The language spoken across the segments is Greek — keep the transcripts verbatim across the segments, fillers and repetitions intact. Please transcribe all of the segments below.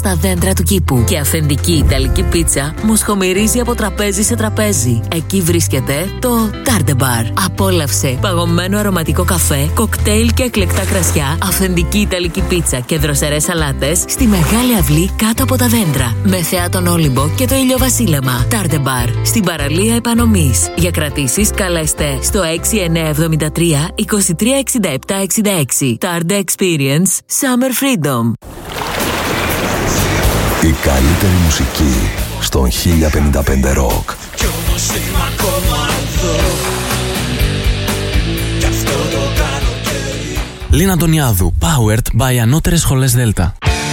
στα δέντρα του κήπου. Και αυθεντική ιταλική πίτσα μοσχομυρίζει από τραπέζι σε τραπέζι. Εκεί βρίσκεται το Tarde Bar. Απόλαυσε παγωμένο αρωματικό καφέ, κοκτέιλ και εκλεκτά κρασιά, αυθεντική ιταλική πίτσα και δροσερές σαλάτες στη μεγάλη αυλή κάτω από τα δέντρα. Με θέα τον Όλυμπο και το ηλιοβασίλεμα. Tarde Bar, στην παραλία Επανομής. Για κρατήσεις καλέστε στο έξι εννιά επτά τρία είκοσι τρία εξήντα επτά εξήντα έξι. Tarde Experience Summer Freedom. Η καλύτερη μουσική στον χίλια πενήντα πέντε Rock. Κι όμως είμαι ακόμα εδώ. Κι αυτό το καλοκαίρι. Λίνα Αντωνιάδου, Powered by Ανώτερες Σχολές Δέλτα.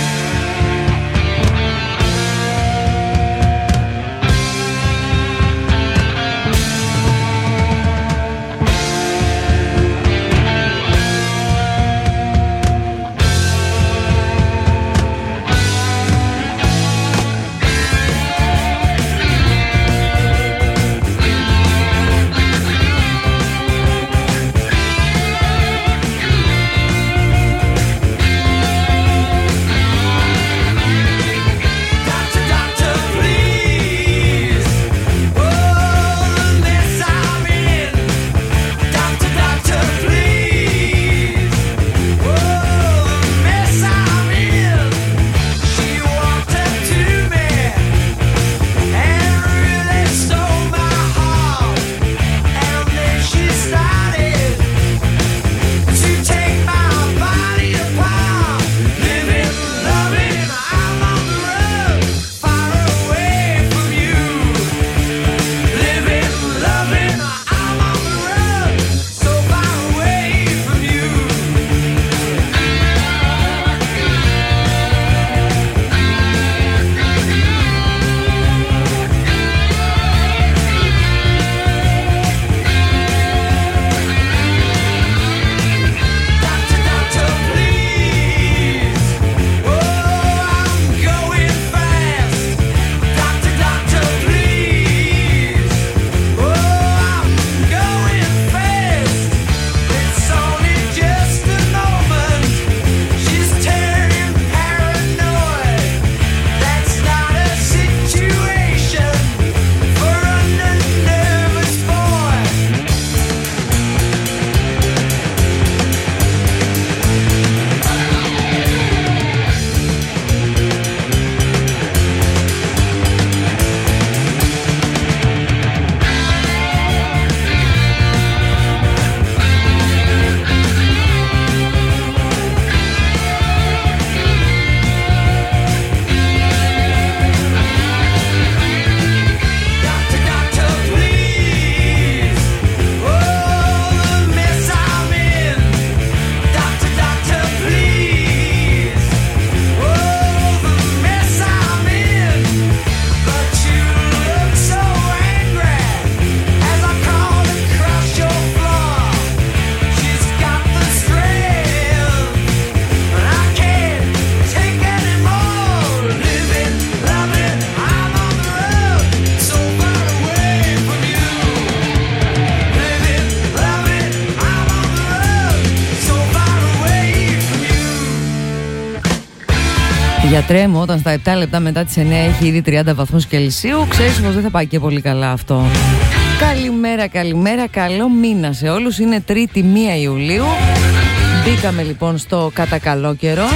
Γιατρέ μου, όταν στα επτά λεπτά μετά τις εννιά έχει ήδη τριάντα βαθμούς Κελσίου, ξέρεις πως δεν θα πάει και πολύ καλά αυτό. Καλημέρα, καλημέρα, καλό μήνα σε όλους. Είναι Τρίτη μία Ιουλίου. Μπήκαμε λοιπόν στο κατά καλό καιρό.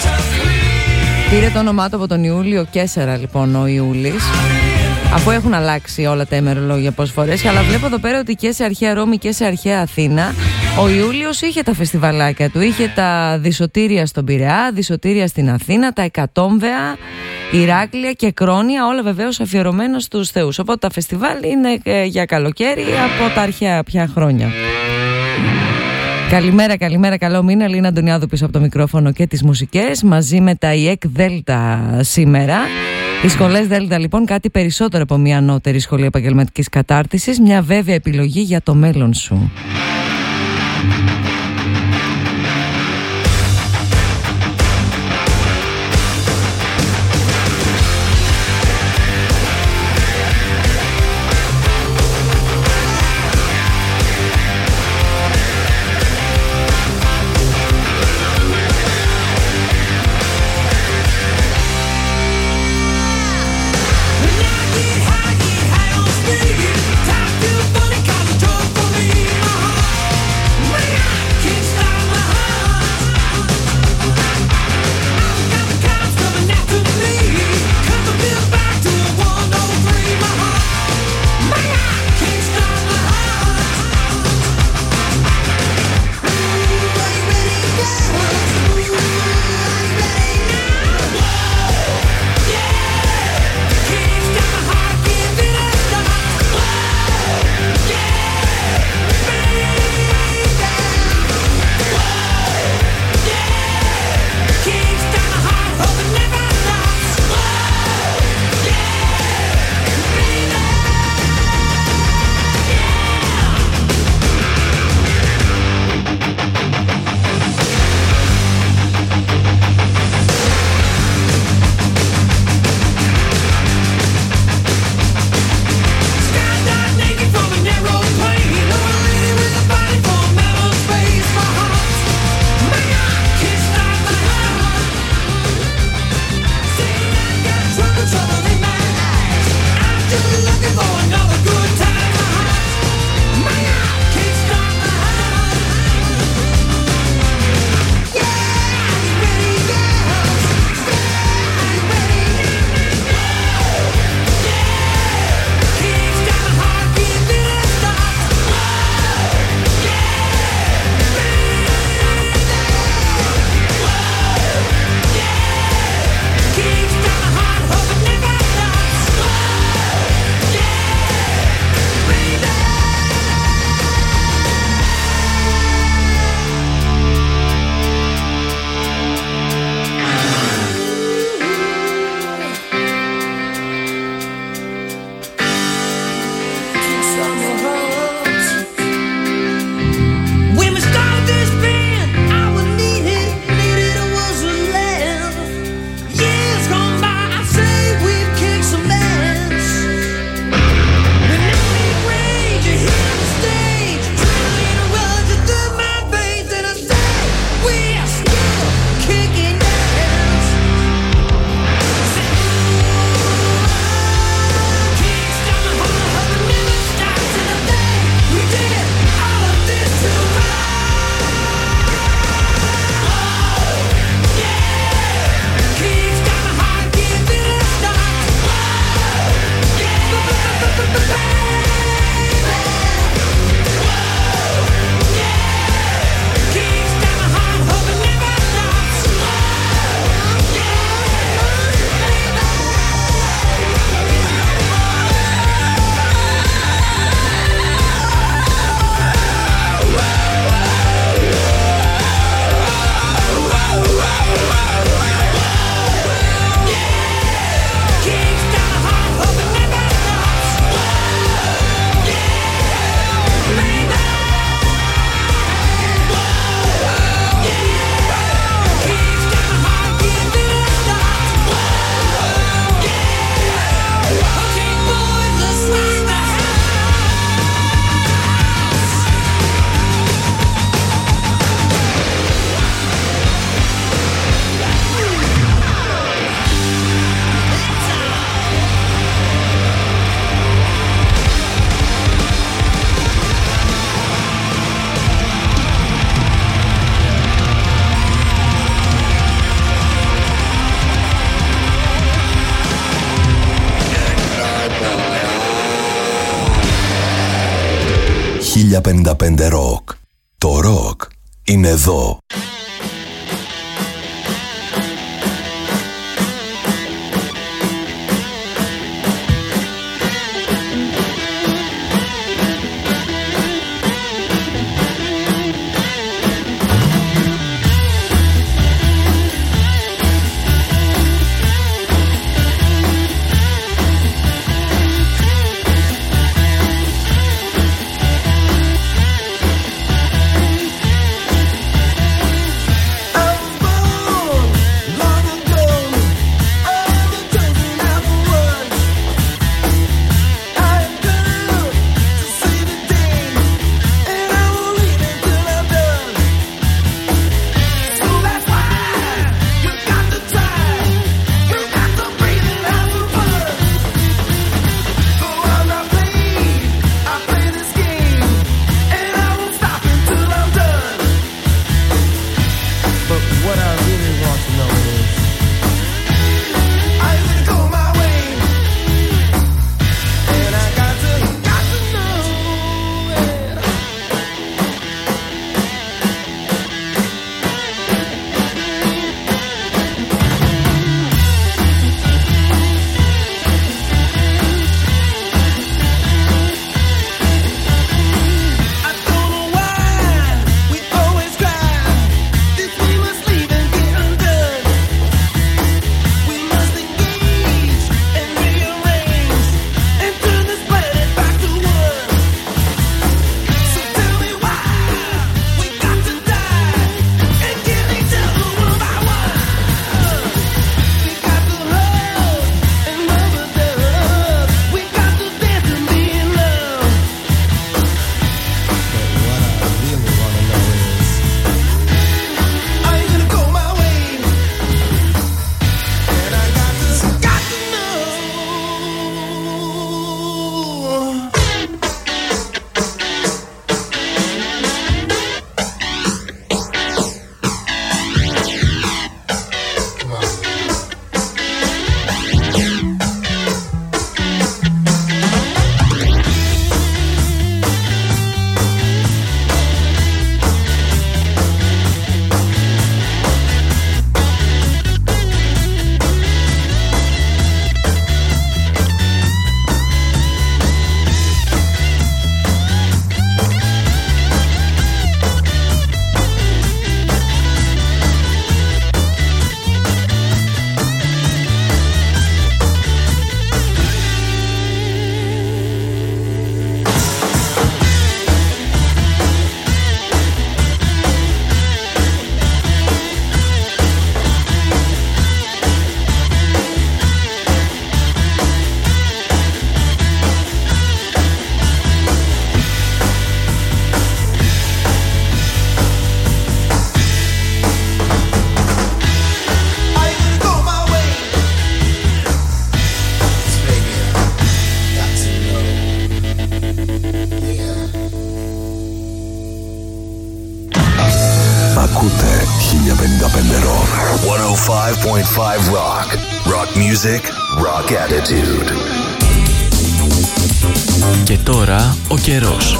Πήρε το όνομά του από τον Ιούλιο Κέσσερα λοιπόν ο Ιούλης, αφού έχουν αλλάξει όλα τα ημερολόγια πόσες φορές. Αλλά βλέπω εδώ πέρα ότι και σε αρχαία Ρώμη και σε αρχαία Αθήνα ο Ιούλιος είχε τα φεστιβαλάκια του. Είχε τα Δυσωτήρια στον Πειραιά, Δυσωτήρια στην Αθήνα, τα Εκατόμβεα, Ηράκλεια και Κρόνια, όλα βεβαίως αφιερωμένα στους θεούς. Οπότε τα φεστιβάλ είναι ε, για καλοκαίρι από τα αρχαία πια χρόνια. Καλημέρα, καλημέρα, καλό μήνα. Λίνα Αντωνιάδου πίσω από το μικρόφωνο και τις μουσικές, μαζί με τα ΙΕΚ Δέλτα σήμερα. Οι σχολές Δέλτα λοιπόν, κάτι περισσότερο από μια ανώτερη σχολή επαγγελματικής κατάρτισης, μια βέβαια επιλογή για το μέλλον σου. χίλια πενήντα πέντε Rock. Το ροκ είναι εδώ. χίλια πενήντα πέντε Rock. εκατόν πέντε κόμμα πέντε Rock. Rock music, rock attitude. Και τώρα ο καιρός.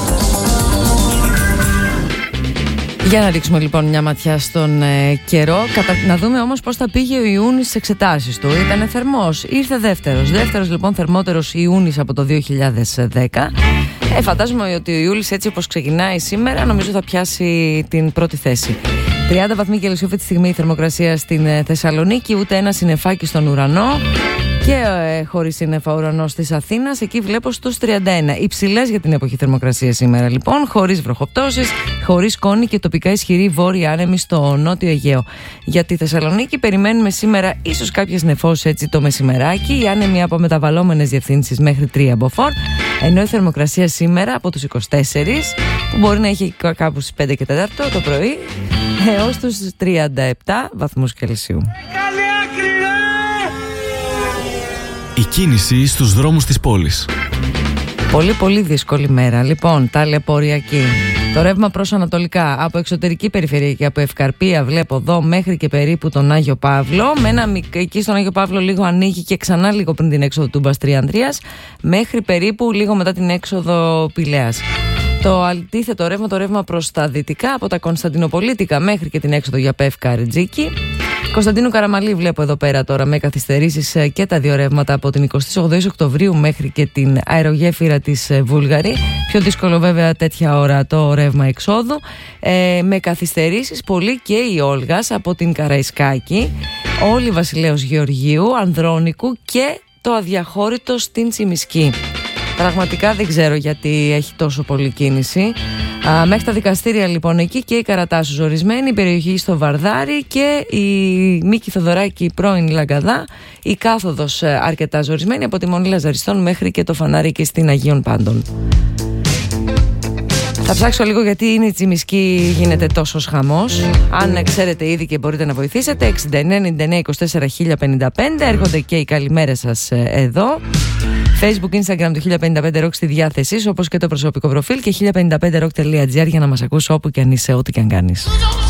Για να ρίξουμε λοιπόν μια ματιά στον ε, καιρό. Κατα... Να δούμε όμως πώς θα πήγε ο Ιούνις στις εξετάσεις του. Ήτανε θερμός, ήρθε δεύτερος. Δεύτερος λοιπόν θερμότερος Ιούνις από το δύο χιλιάδες δέκα. Ε, φαντάζομαι ότι ο Ιούλης, έτσι όπως ξεκινάει σήμερα, νομίζω θα πιάσει την πρώτη θέση. τριάντα βαθμοί Κελσίου αυτή τη στιγμή η θερμοκρασία στην ε, Θεσσαλονίκη, ούτε ένα συννεφάκι στον ουρανό. Και ε, χωρίς σύννεφα ουρανός της Αθήνας, εκεί βλέπω στους τριάντα ένα. Υψηλές για την εποχή θερμοκρασία σήμερα λοιπόν, χωρίς βροχοπτώσεις, χωρίς σκόνη και τοπικά ισχυρή βόρεια άνεμη στο νότιο Αιγαίο. Για τη Θεσσαλονίκη περιμένουμε σήμερα ίσως κάποιες νεφώσεις έτσι το μεσημεράκι, οι άνεμοι από μεταβαλλόμενες διευθύνσεις μέχρι τρία μποφόρ, ενώ η θερμοκρασία σήμερα από τους είκοσι τέσσερα, που μπορεί να έχει κάπου στις πέντε και τέσσερα το πρωί, έως τους τριάντα επτά βαθμούς Κελσίου. Η κίνηση στους δρόμους της πόλης. Πολύ πολύ δύσκολη μέρα. Λοιπόν, ταλαιπωριακή. Το ρεύμα προς ανατολικά από εξωτερική περιφερειακή, από Ευκαρπία βλέπω εδώ μέχρι και περίπου τον Άγιο Παύλο. Με ένα, εκεί στον Άγιο Παύλο λίγο ανοίγει και ξανά λίγο πριν την έξοδο του Μπαστρία Ανδρείας, μέχρι περίπου λίγο μετά την έξοδο Πηλαίας. Το αντίθετο ρεύμα, το ρεύμα προς τα δυτικά, από τα Κωνσταντινοπολίτικα μέχρι και την έξοδο για Πεύκα Ρετζίκη. Κωνσταντίνου Καραμαλή βλέπω εδώ πέρα τώρα με καθυστερήσεις και τα δύο ρεύματα από την εικοστή όγδοη Οκτωβρίου μέχρι και την αερογέφυρα της Βούλγαρη. Πιο δύσκολο βέβαια τέτοια ώρα το ρεύμα εξόδου. Ε, με καθυστερήσεις πολύ και η Όλγας από την Καραϊσκάκη, όλη Βασιλέως Γεωργίου, Ανδρώνικου και το αδιαχώρητο στην Τσιμισκή. Πραγματικά δεν ξέρω γιατί έχει τόσο πολύ κίνηση. Α, μέχρι τα δικαστήρια λοιπόν εκεί και η Καρατάσου ζορισμένη, η περιοχή στο Βαρδάρι και η Μίκη Θοδωράκη πρώην Λαγκαδά, η κάθοδος αρκετά ζορισμένη από τη Μονή Λαζαριστών μέχρι και το φανάρι και στην Αγίων Πάντων. Θα ψάξω λίγο γιατί είναι η Τσιμισκή, γίνεται τόσος χαμός. Αν ξέρετε ήδη και μπορείτε να βοηθήσετε, εξήντα εννέα ενενήντα εννέα είκοσι τέσσερα χίλια πενήντα πέντε, έρχονται και οι καλημέρες σας εδώ. Facebook, Instagram του χίλια πενήντα πέντε Rock στη διάθεσή σου, όπως και το προσωπικό προφίλ και χίλια πενήντα πέντε rock τελεία gr για να μας ακούσει όπου και αν είσαι, ό,τι και αν κάνεις.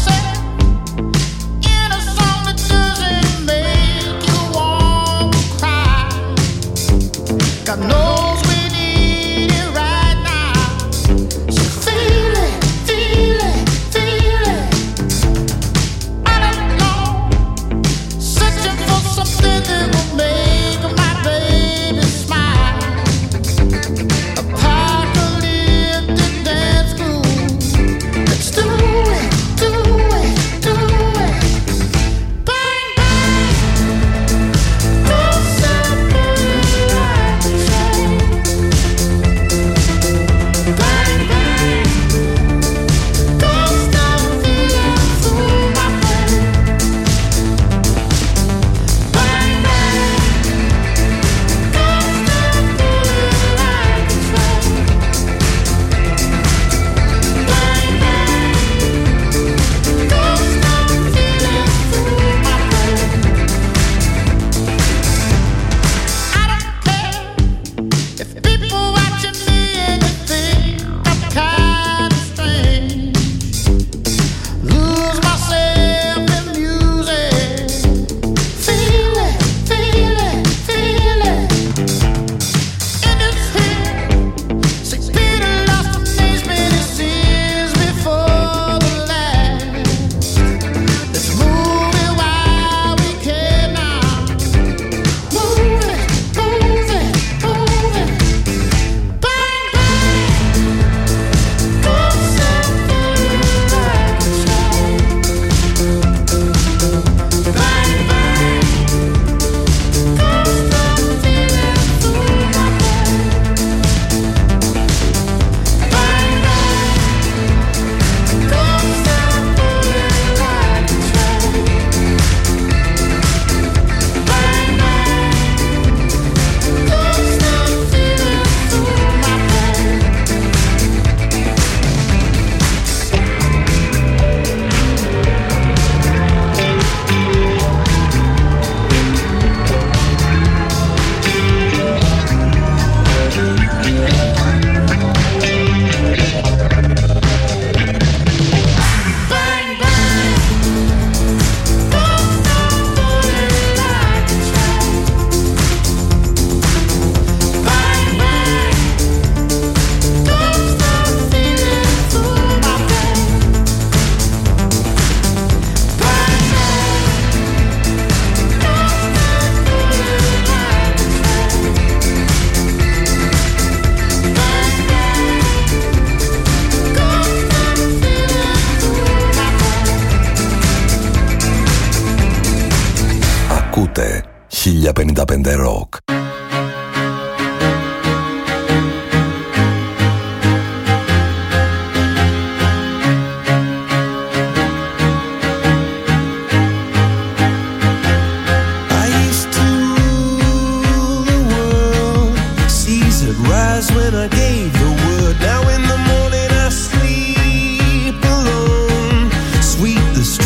χίλια πενήντα πέντε Rock.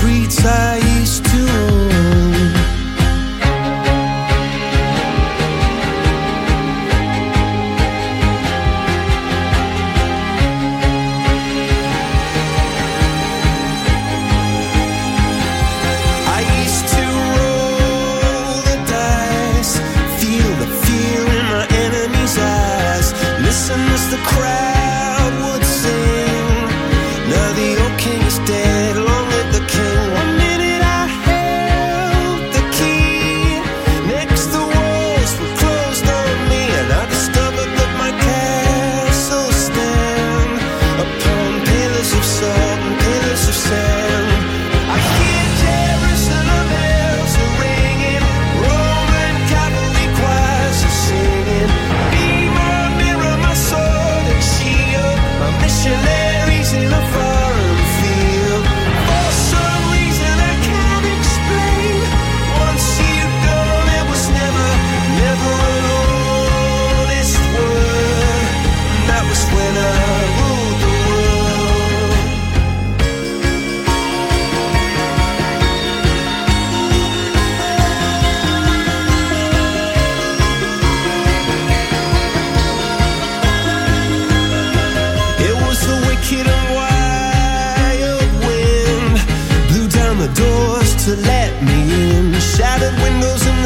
I used to own.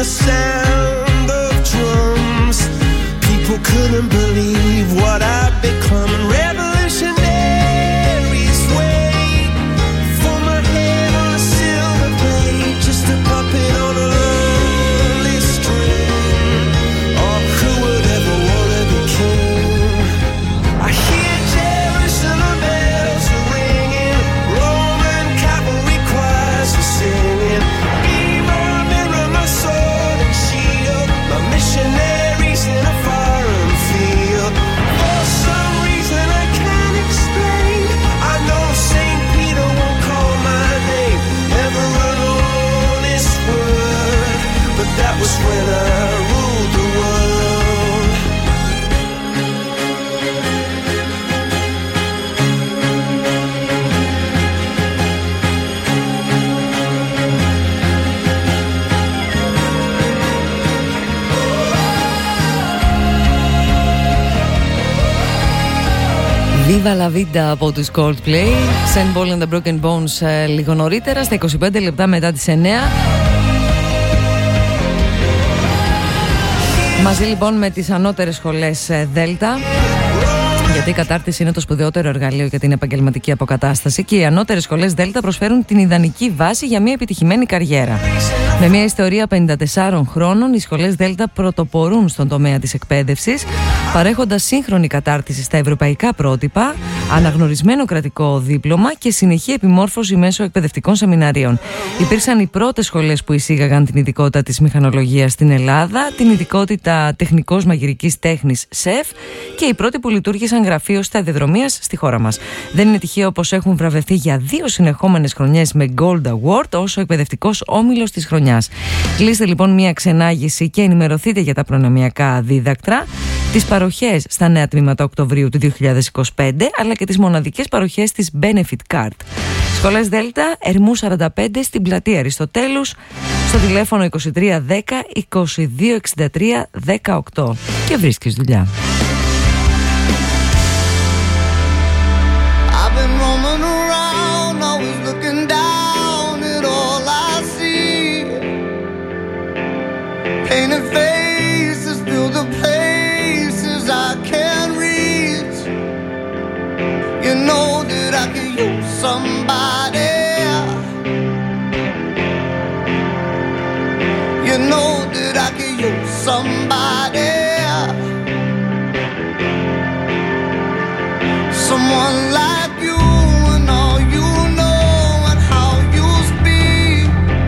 the sound of drums. People couldn't believe what I'd become. Revolutionaries wait for my head on a silver plate, just a puppet on a lonely string. Oh, who would ever want to be king? I hear Jerusalem bells are ringing, Roman cavalry choirs are singing. Be my mirror, my sword and shield, my missionaries in a foreign field. For some reason I can't explain, I know Saint Peter won't call my name ever alone this word, but that was when I ruled the world. Viva la vida από τους Coldplay, Saint Paul and the Broken Bones ε, λίγο νωρίτερα, στα είκοσι πέντε λεπτά μετά τις εννιά. Μαζί λοιπόν με τις ανώτερες σχολές ε, Δέλτα, γιατί η κατάρτιση είναι το σπουδαιότερο εργαλείο για την επαγγελματική αποκατάσταση και οι ανώτερες σχολές Δέλτα προσφέρουν την ιδανική βάση για μια επιτυχημένη καριέρα. Με μια ιστορία πενήντα τεσσάρων χρόνων, οι σχολές Δέλτα πρωτοπορούν στον τομέα της εκπαίδευσης, παρέχοντας σύγχρονη κατάρτιση στα ευρωπαϊκά πρότυπα, αναγνωρισμένο κρατικό δίπλωμα και συνεχή επιμόρφωση μέσω εκπαιδευτικών σεμιναρίων. Υπήρξαν οι πρώτες σχολές που εισήγαγαν την ειδικότητα της μηχανολογίας στην Ελλάδα, την ειδικότητα τεχνικός μαγειρικής τέχνης ΣΕΦ και οι πρώτοι που λειτουργήσαν γραφείο σταδιοδρομίας στη χώρα μας. Δεν είναι τυχαίο πως έχουν βραβευτεί για δύο συνεχόμενες χρονιές με Gold Award ως ο εκπαιδευτικός όμιλος της χρονιάς. Κλείστε λοιπόν μια ξενάγηση και ενημερωθείτε για τα προνομιακά δίδακτρα, τις παροχές στα νέα τμήματα Οκτωβρίου του δύο χιλιάδες είκοσι πέντε, αλλά και τις μοναδικές παροχές της Benefit Card. Σχολές Δέλτα, Ερμού σαράντα πέντε στην πλατεία Αριστοτέλους, στο τηλέφωνο είκοσι τρία δέκα είκοσι δύο εξήντα τρία δεκαοκτώ και βρίσκεις δουλειά. Painted faces fill the places I can't reach. You know that I could use somebody. You know that I could use somebody. Someone like you and all you know and how you speak.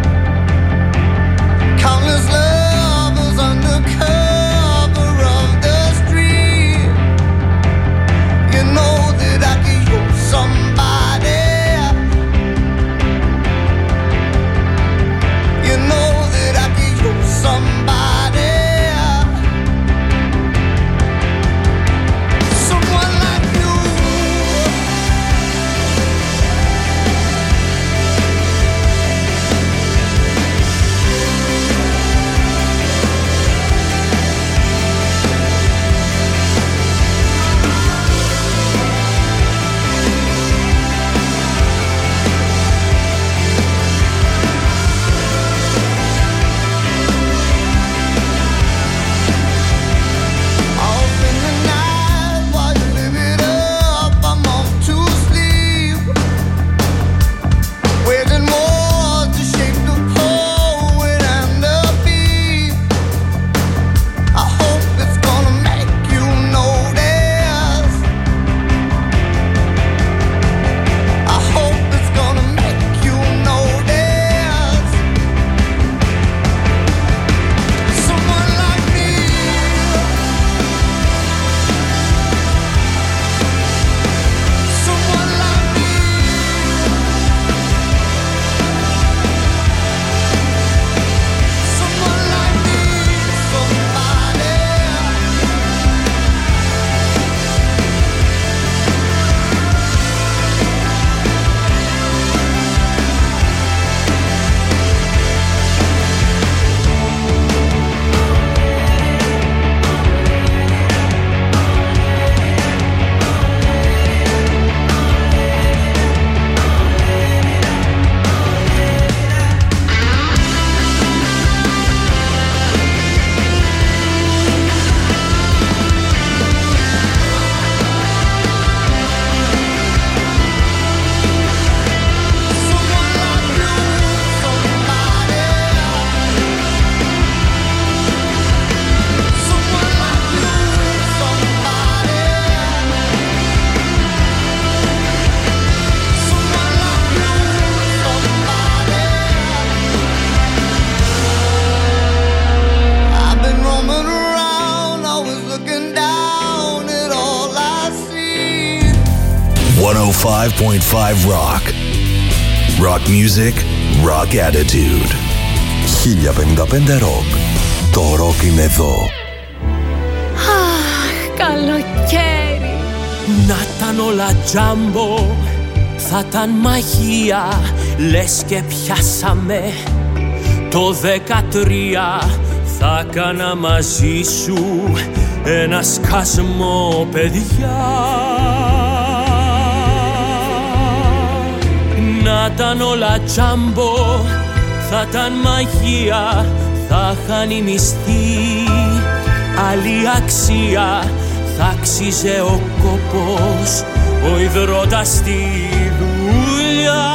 Countless love under cover of the street. You know that I could use somebody. You know that I could use somebody. five point five Rock. Rock music, rock attitude. χίλια πενήντα πέντε Rock. Το ροκ είναι εδώ. Αχ, καλοκαίρι. Να ήταν όλα τζάμπο, θα ήταν μαγεία. Λες και πιάσαμε το δεκατρία. Θα κάνα μαζί σου ένα σκασμό, παιδιά. Να ήταν όλα τζάμπο, θα ήταν μαγεία. Θα χάνει μισθή, άλλη αξία. Θα αξίζε ο κόπος, ο υδρότας στη δουλειά.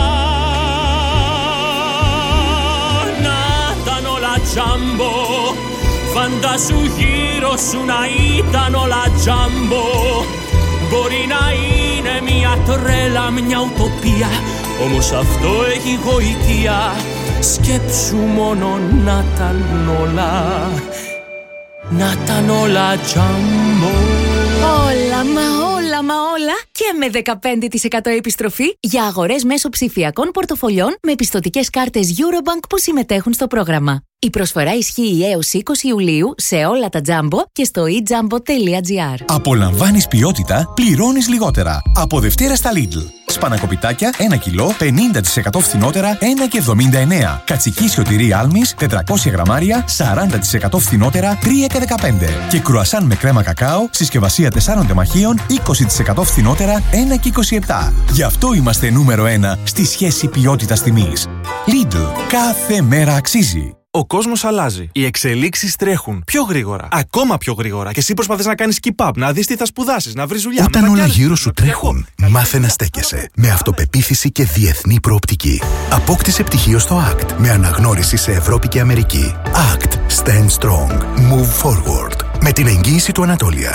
Να ήταν όλα τζάμπο, φαντάσου γύρω σου να ήταν όλα τζάμπο. Μπορεί να είναι μια τρέλα, μια ουτοπία, όμως αυτό έχει γοητεία. Σκέψου μόνο να ήταν όλα, να ήταν όλα τζάμπο. Όλα, μα όλα, μα όλα και με δεκαπέντε τοις εκατό επιστροφή για αγορές μέσω ψηφιακών πορτοφολιών με πιστωτικές κάρτες Eurobank που συμμετέχουν στο πρόγραμμα. Η προσφορά ισχύει έως είκοσι Ιουλίου σε όλα τα Jumbo και στο e jumbo τελεία gr. Απολαμβάνεις ποιότητα, πληρώνεις λιγότερα. Από Δευτέρα στα Lidl. Σπανακοπιτάκια ένα κιλό, πενήντα τοις εκατό φθηνότερα, ένα και εβδομήντα εννέα. Κατσική τυρί Άλμης, τετρακόσια γραμμάρια, σαράντα τοις εκατό φθηνότερα, τρία και δεκαπέντε. Και κρουασάν με κρέμα κακάο, συσκευασία τεσσάρων τεμαχίων, είκοσι τοις εκατό φθηνότερα, ένα και είκοσι επτά. Γι' αυτό είμαστε νούμερο ένα στη σχέση ποιότητας τιμής. Lidl. Κάθε μέρα αξίζει. Ο κόσμος αλλάζει. Οι εξελίξεις τρέχουν πιο γρήγορα. Ακόμα πιο γρήγορα. Και εσύ προσπαθείς να κάνεις keep up, να δεις τι θα σπουδάσεις, να βρεις δουλειά. Όταν όλα γύρω σου τρέχουν, μάθε να στέκεσαι. Με αυτοπεποίθηση και διεθνή προοπτική. Απόκτησε πτυχίο στο έι κ τι με αναγνώριση σε Ευρώπη και Αμερική. έι κ τι. Stand strong. Move forward. Με την εγγύηση του Ανατόλια.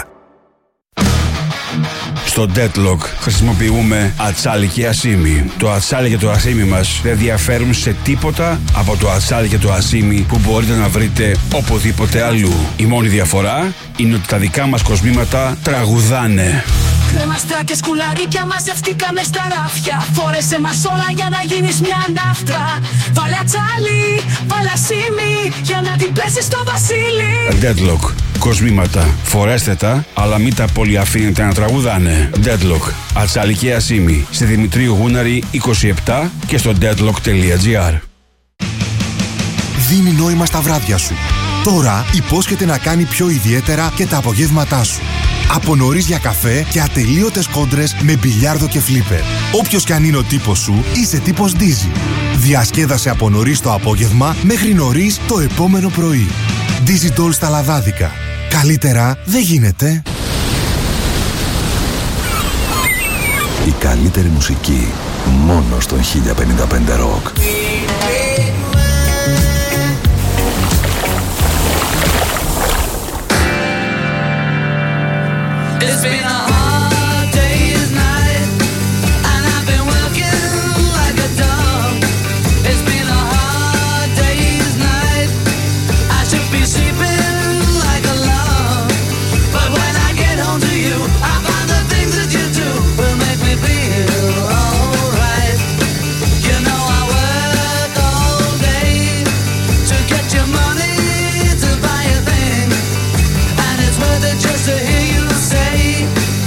Στο Deadlock χρησιμοποιούμε ατσάλι και ασίμι. Το ατσάλι και το ασίμι μας δεν διαφέρουν σε τίποτα από το ατσάλι και το ασίμι που μπορείτε να βρείτε οπουδήποτε αλλού. Η μόνη διαφορά είναι ότι τα δικά μας κοσμήματα τραγουδάνε. Κρέμαστρα και σκουλαρίκια μαζευτήκαμε στα ράφια. Φόρεσε μας όλα για να γίνεις μια ναύτρα. Βάλε ατσάλι, βάλε ασίμι για να την πέσεις στο βασίλι. Deadlock. Κοσμήματα. Φορέστε τα, αλλά μην τα πολύ αφήνετε να τραγουδάνε. Deadlock. Ατσάλι και ασίμι. Στη Δημητρίου Γούναρη είκοσι επτά και στο deadlock τελεία gr. Δίνει νόημα στα βράδια σου. Τώρα υπόσχεται να κάνει πιο ιδιαίτερα και τα απογεύματά σου. Από νωρίς για καφέ και ατελείωτες κόντρες με μπιλιάρδο και φλίπερ. Όποιος κι αν είναι ο τύπος σου, είσαι τύπος Dizzy. Διασκέδασε από νωρίς το απόγευμα μέχρι νωρίς το επόμενο πρωί. Dizzy Doll στα λαδάδικα. Καλύτερα δεν γίνεται. Η καλύτερη μουσική μόνο στον χίλια πενήντα πέντε Rock. It's been a hard day's night, and I've been working like a dog. It's been a hard day's night, I should be sleeping like a log. But when I get home to you, I find the things that you do will make me feel alright. You know I work all day to get your money to buy a thing, and it's worth it just to hear you say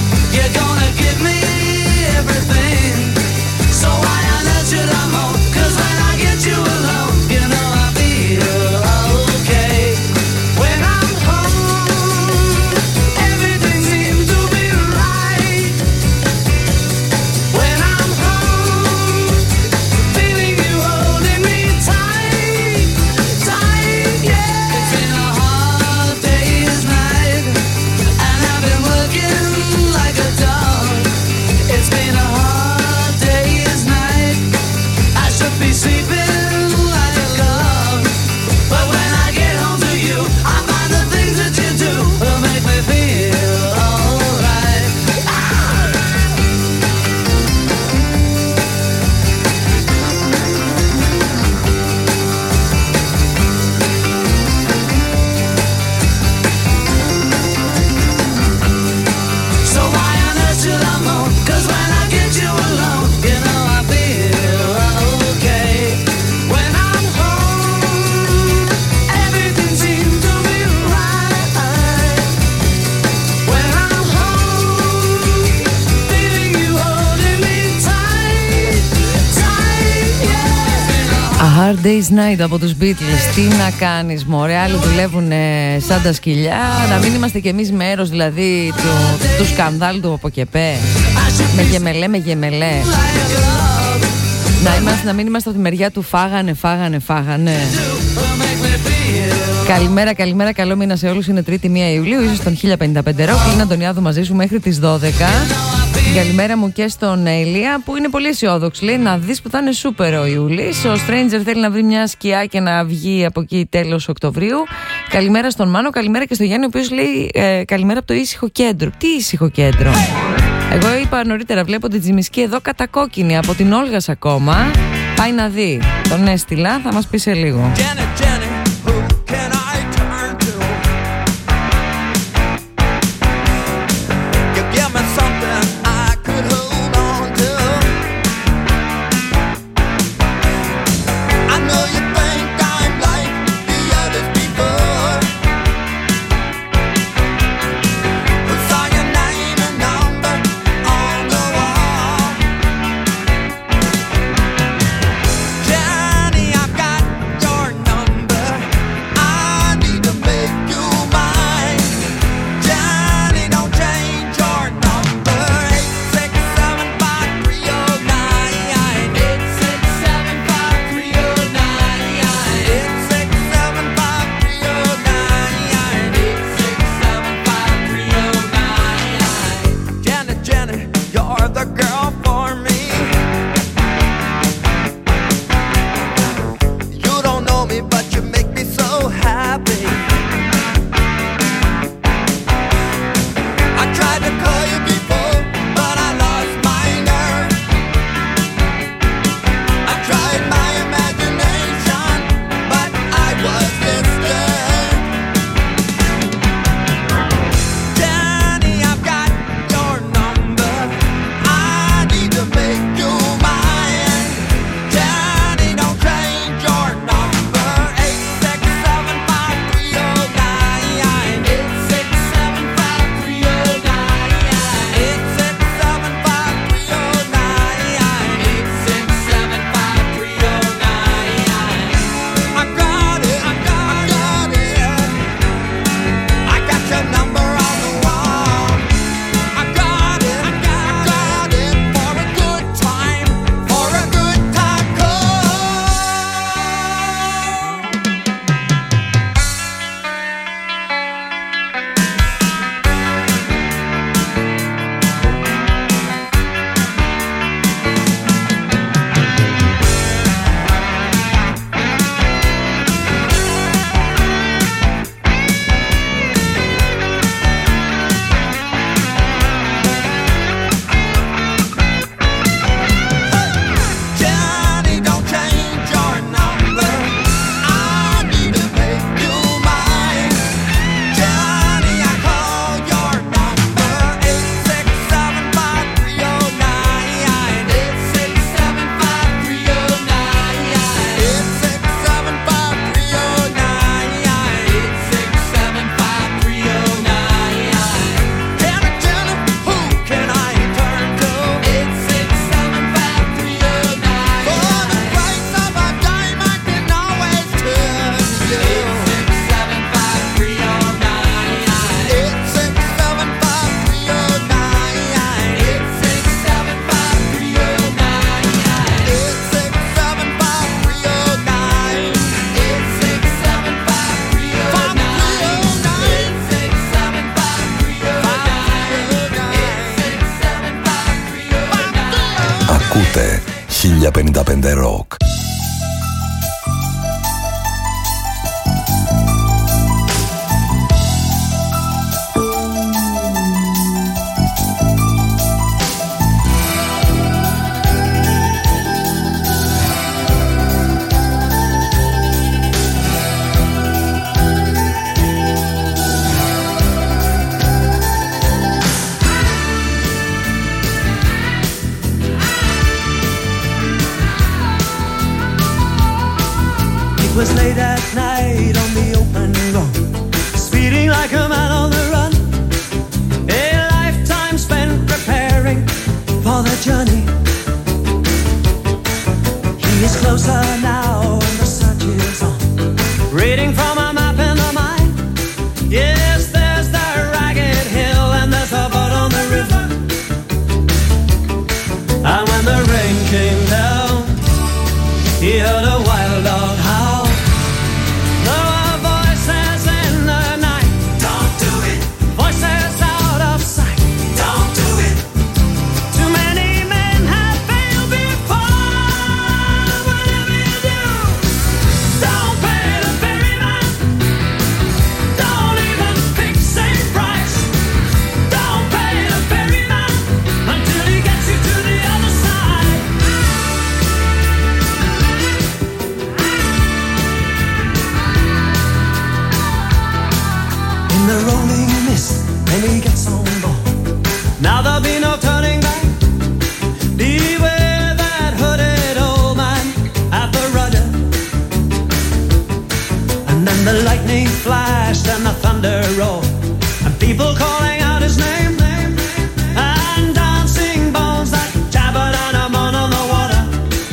Hard Day's Night από τους Beatles. Τι να κάνεις μωρέ, άλλοι δουλεύουν σαν τα σκυλιά. Να μην είμαστε κι εμείς μέρος δηλαδή του, του σκανδάλου του Ποκεπέ. Με γεμελέ, με γεμελέ. Να, είμαστε, να μην είμαστε από τη μεριά του φάγανε, φάγανε, φάγανε. Καλημέρα, καλημέρα, καλό μήνα σε όλους. Είναι τρίτη μία Ιουλίου, ίσως τον χίλια πενήντα πέντε Rock. Είναι Αντωνιάδου μαζί σου μέχρι τις δώδεκα. Καλημέρα μου και στον Ηλία που είναι πολύ αισιόδοξο. Λέει να δεις που θα είναι σούπερ ο Ιούλης. Ο Stranger θέλει να βρει μια σκιά και να βγει από εκεί τέλος Οκτωβρίου. Καλημέρα στον Μάνο, καλημέρα και στο Γιάννη, ο οποίος λέει ε, καλημέρα από το ήσυχο κέντρο. Τι ήσυχο κέντρο? Εγώ είπα νωρίτερα, βλέπω την Τζιμισκή εδώ κατακόκκινη από την Όλγας ακόμα. Πάει να δει. Τον έστειλα, θα μας πει σε λίγο. χίλια πενήντα πέντε Rock. It was late at night on the open road, speeding like a man on the run. A lifetime spent preparing for the journey. He is closer now and the reading from a map in the mind. Yes, there's the ragged hill and there's a boat on the river. And when the rain came down, he heard a wild dog howl. There were voices in the night. Don't do it. Voices out of sight. Don't do it. Too many men have failed before. Whatever you do, don't pay the ferryman. Don't even fix a price. Don't pay the ferryman until he gets you to the other side. In the rolling mist, when he gets on board, now there'll be no turning back. Beware that hooded old man at the rudder. And then the lightning flashed and the thunder roared, and people calling out his name, and dancing bones that jabbered on him on the water.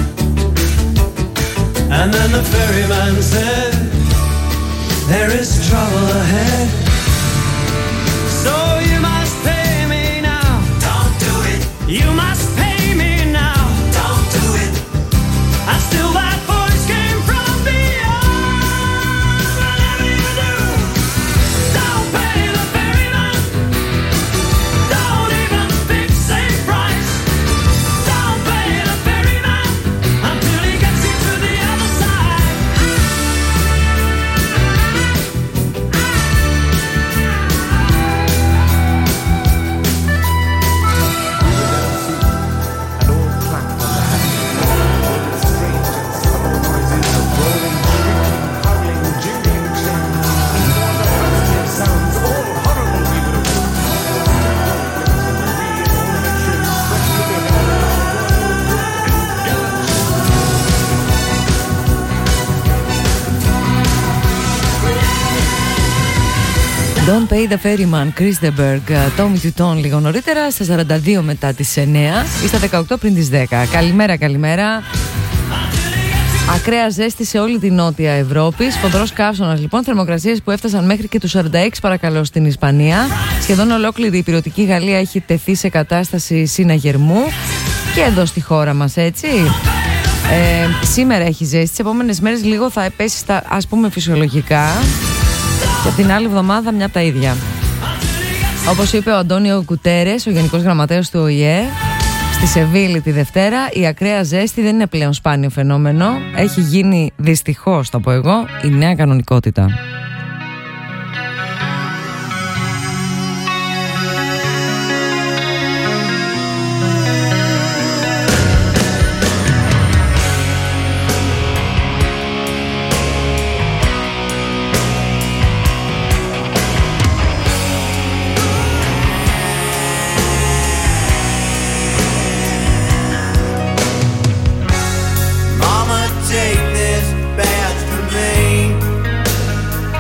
And then the ferryman said, there is trouble ahead. So you must pay me now. Don't do it. You must pay me now. Don't do it. And still that voice came from beyond. Whatever you do, don't pay the ferryman. Don't even fix a price. Don't pay the ferryman until he gets you to the other side. Don't Pay the Ferryman, Chris de Burgh, Tommy Tutton λίγο νωρίτερα, στα σαράντα δύο μετά τις εννιά ή στα δεκαοκτώ πριν τις δέκα. Καλημέρα, καλημέρα. Ακραία ζέστη σε όλη την Νότια Ευρώπη. Σφοδρός καύσωνας λοιπόν, θερμοκρασίες που έφτασαν μέχρι και τους σαράντα έξι παρακαλώ στην Ισπανία. Σχεδόν ολόκληρη η ηπειρωτική Γαλλία έχει τεθεί σε κατάσταση συναγερμού. Και εδώ στη χώρα μας, έτσι. Ε, σήμερα έχει ζέστη, τις επόμενες μέρες λίγο θα πέσει στα ας πούμε φυσιολογικά. Και την άλλη εβδομάδα μια από τα ίδια. Όπως είπε ο Αντώνιο Γκουτέρες, ο Γενικός Γραμματέας του Ο Η Ε, στη Σεβίλη τη Δευτέρα, η ακραία ζέστη δεν είναι πλέον σπάνιο φαινόμενο. Έχει γίνει, δυστυχώς θα πω εγώ, η νέα κανονικότητα. Mama, take this badge from me.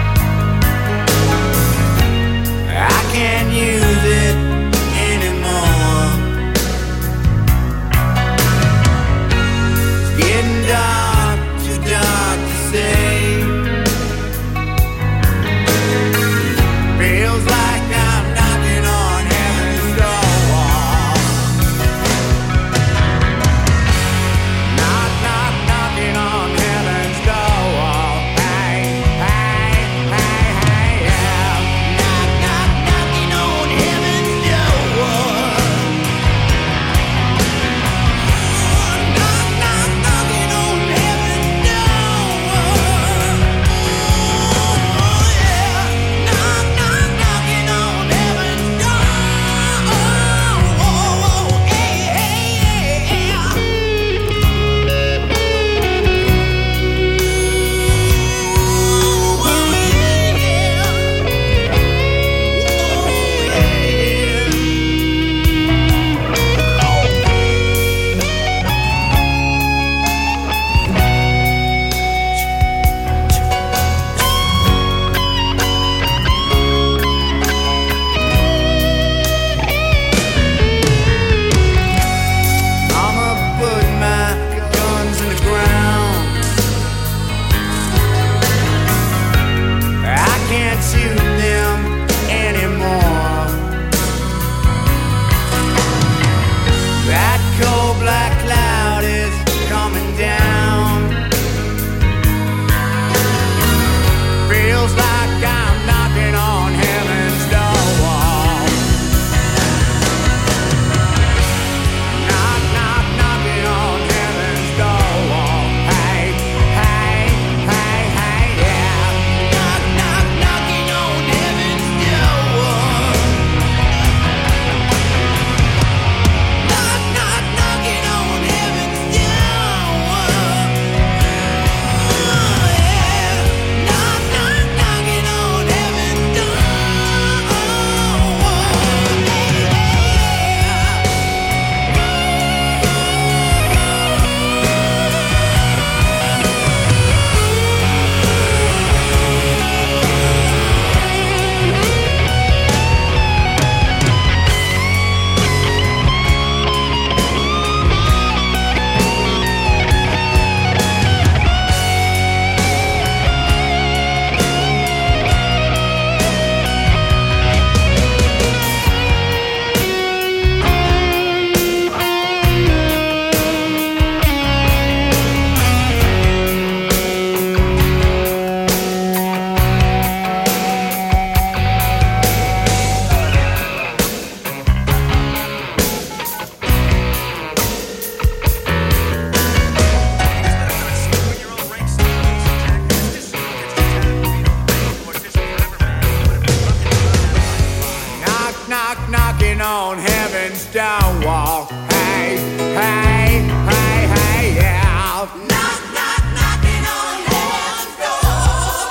on heaven's doorwalk. Hey, hey, hey, hey, yeah. Knock, knock, knocking on heaven's door.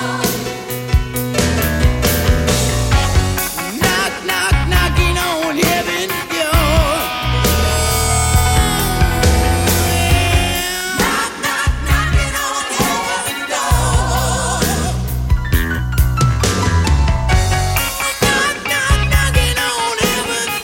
Knock, knock, knocking on heaven's door. Knock, knock, knocking on heaven's door. Knock, knock, knocking on heaven's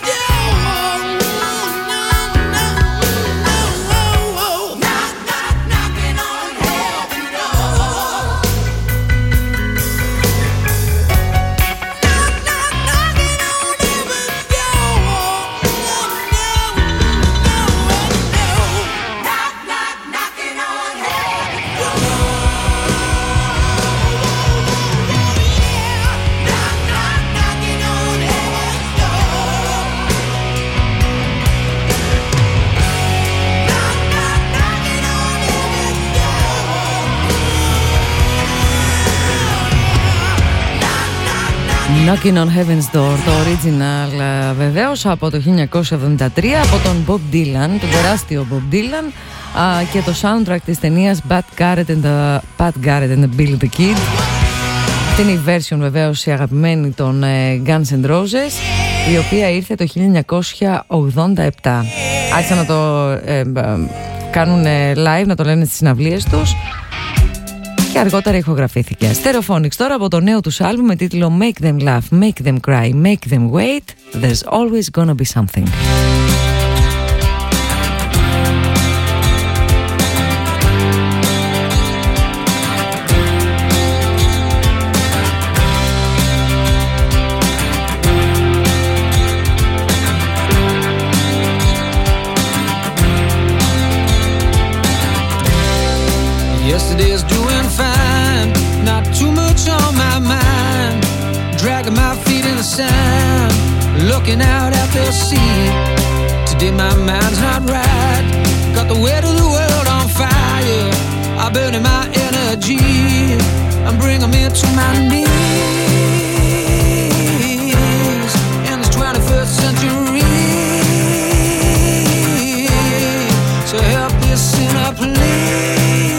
Knocking on Heaven's Door, το original βεβαίως από το χίλια εννιακόσια εβδομήντα τρία από τον Bob Dylan, τον τεράστιο Bob Dylan, α, και το soundtrack της ταινίας Pat Garrett and the, Pat Garrett and the Billy the Kid. Αυτή είναι η version βεβαίως η αγαπημένη των ε, Guns N' Roses, η οποία ήρθε το χίλια εννιακόσια ογδόντα επτά. Άρχισαν να το ε, ε, κάνουν live, να το λένε στις συναυλίες τους, και αργότερα ηχογραφήθηκε. Stereophonics τώρα από το νέο τους άλμπουμ με τίτλο Make Them Laugh, Make Them Cry, Make Them Wait, There's Always Gonna Be Something. Yesterday's doing fine, not too much on my mind. Dragging my feet in the sand, looking out at the sea. Today my mind's not right, got the weight of the world on fire. I'm burning my energy, I'm bringing me to my knees in this twenty-first century. So help this sinner please.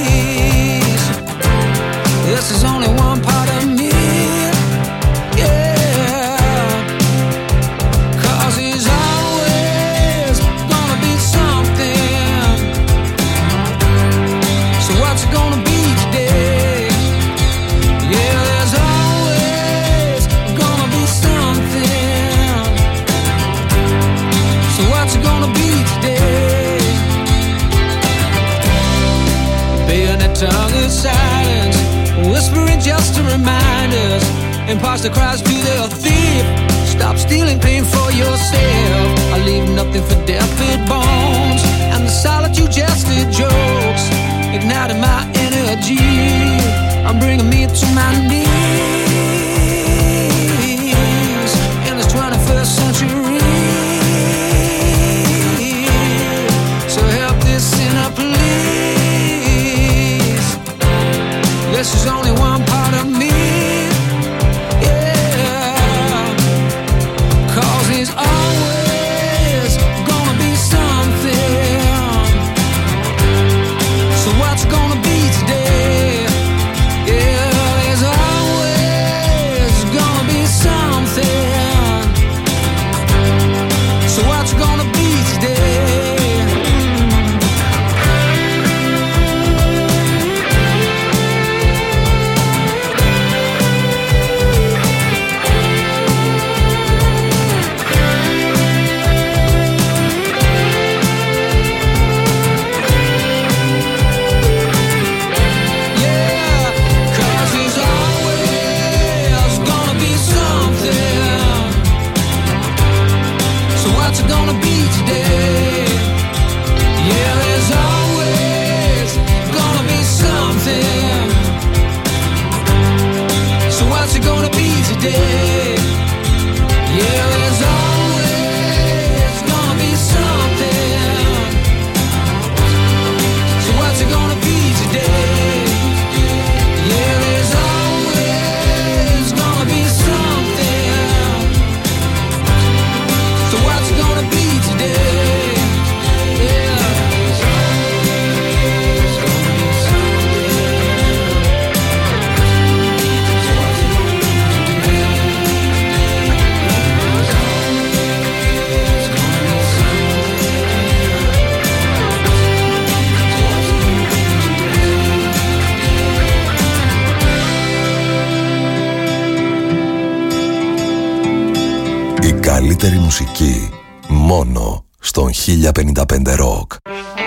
This is only one part of me, yeah. Cause there's always gonna be something. So what's it gonna be today? Yeah, there's always gonna be something. So what's it gonna be today? Bayonet tongue is silence, whispering just to remind us. Imposter cries to the thief, stop stealing pain for yourself. I leave nothing for deafened bones, and the solitude just a jokes, igniting my energy. I'm bringing me to my knees in this twenty-first century. So help this sinner please. This is only one part of me, yeah. Cause there's always gonna be something. So what's gonna be today? Yeah, there's always Η καλύτερη μουσική μόνο στον χίλια πενήντα πέντε Rock.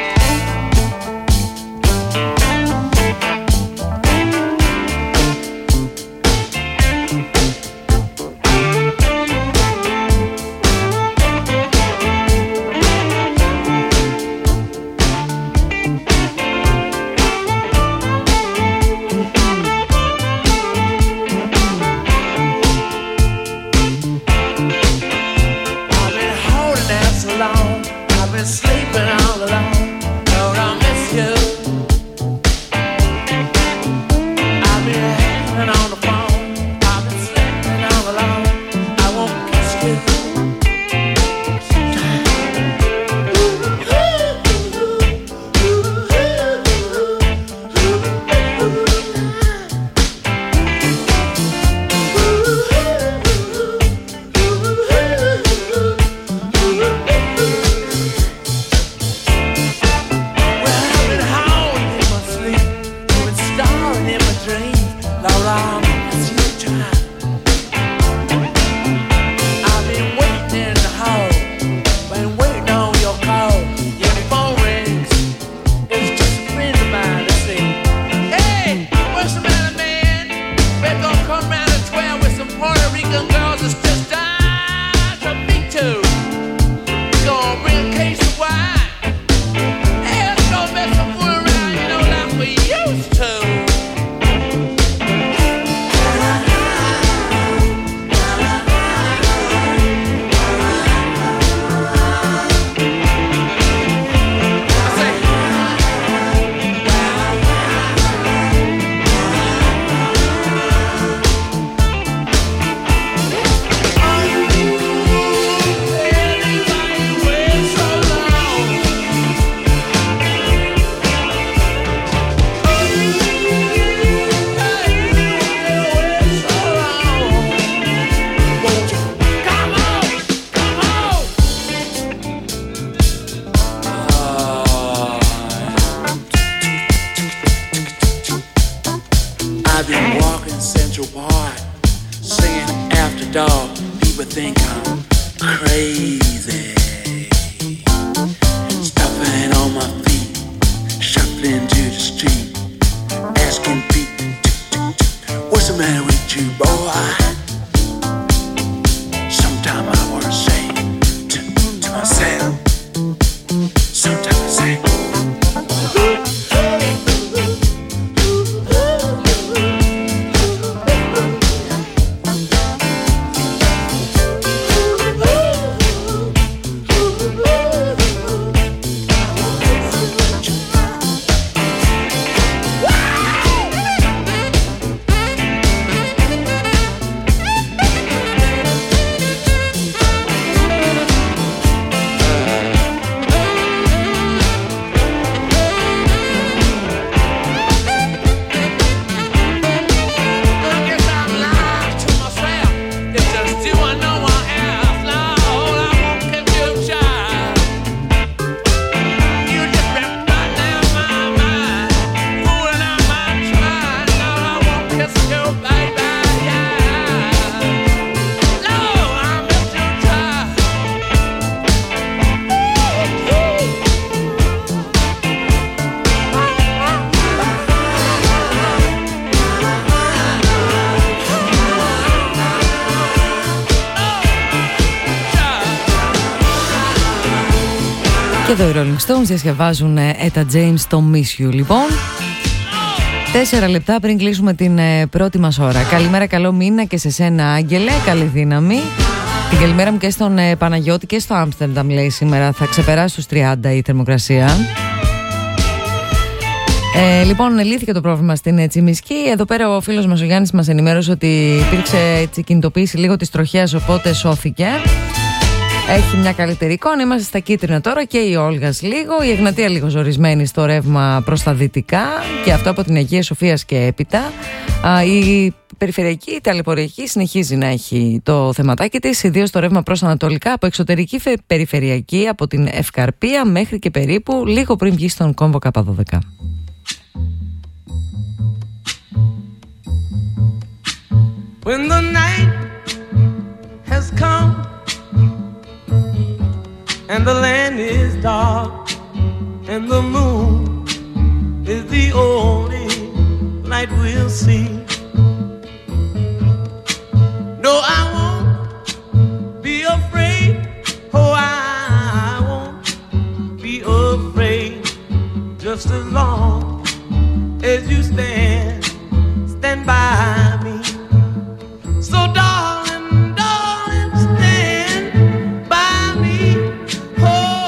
Και εδώ οι Rolling Stones διασκευάζουν Etta James το Miss You. Λοιπόν, τέσσερα λεπτά πριν κλείσουμε την ε, πρώτη μας ώρα. Καλημέρα, καλό μήνα και σε σένα, Άγγελε. Καλή δύναμη. Την καλημέρα μου και στον ε, Παναγιώτη και στο Άμστερνταμ, λέει σήμερα. Θα ξεπεράσει τους τριάντα η θερμοκρασία. Ε, λοιπόν, λύθηκε το πρόβλημα στην ε, Τσιμισκή. Εδώ πέρα ο φίλος μας ο Γιάννης μας ενημέρωσε ότι υπήρξε έτσι, κινητοποίηση λίγο της τροχέας, οπότε σώθηκε. Έχει μια καλύτερη εικόνα. Είμαστε στα κίτρινα τώρα και η Όλγας λίγο. Η Εγνατία λίγο ζορισμένη στο ρεύμα προς τα δυτικά και αυτό από την Αγία Σοφίας και έπειτα. Η περιφερειακή, η ταλαιπωριακή συνεχίζει να έχει το θεματάκι της, ιδίως το ρεύμα προς ανατολικά από εξωτερική περιφερειακή, από την Ευκαρπία μέχρι και περίπου λίγο πριν βγει στον κόμβο Κάπα δώδεκα. When the night has come and the land is dark, and the moon is the only light we'll see.